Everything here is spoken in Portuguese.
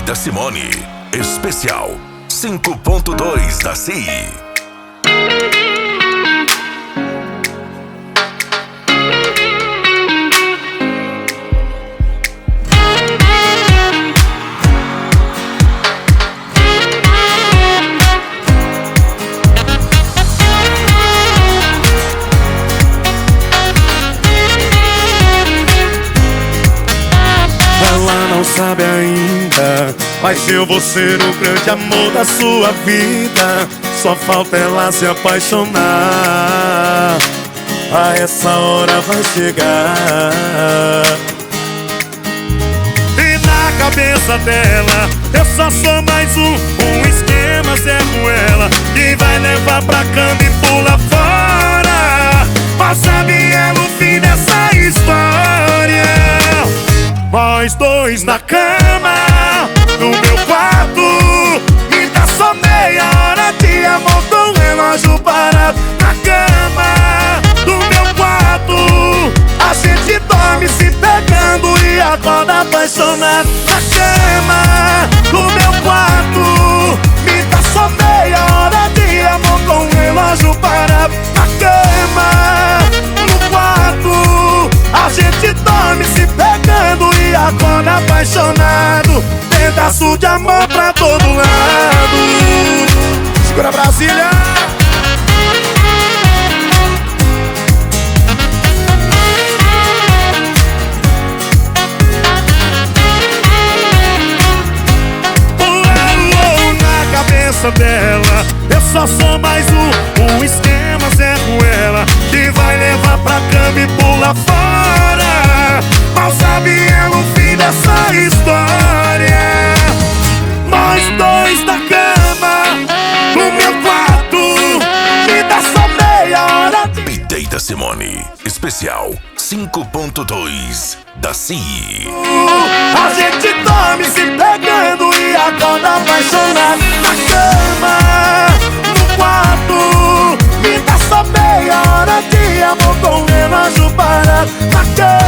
da Simone. Especial 5.2 da CI. Ela não sabe ainda, mas eu vou ser o grande amor da sua vida. Só falta ela se apaixonar. A essa hora vai chegar. E na cabeça dela eu só sou mais um esquema Zé Ruela, que vai levar pra cama e pula fora. Mas sabe ela o fim dessa história? Nós dois na cama, no meu quarto. Me dá só meia hora de amor com o relógio parado. Na cama, no meu quarto. A gente dorme se pegando e acorda apaixonado. Na cama, no meu quarto. Me dá só meia hora de amor com o relógio parado. Na cama, no quarto. A gente dorme se pegando e acorda apaixonado. Pedaço de amor pra todo lado. Segura Brasília! Na cabeça dela eu só sou mais um esquema Zé Ruela, que vai levar pra cama e pula fora. Mal sabe ela o fim dessa história. Nós dois na cama, no meu quarto. Me dá só meia hora. P-Day da Simone. Especial 5.2 da CI. A gente dorme se pegando e acorda apaixonado. Na cama, no quarto. Me dá só meia hora de amor com o relógio parado. Na cama.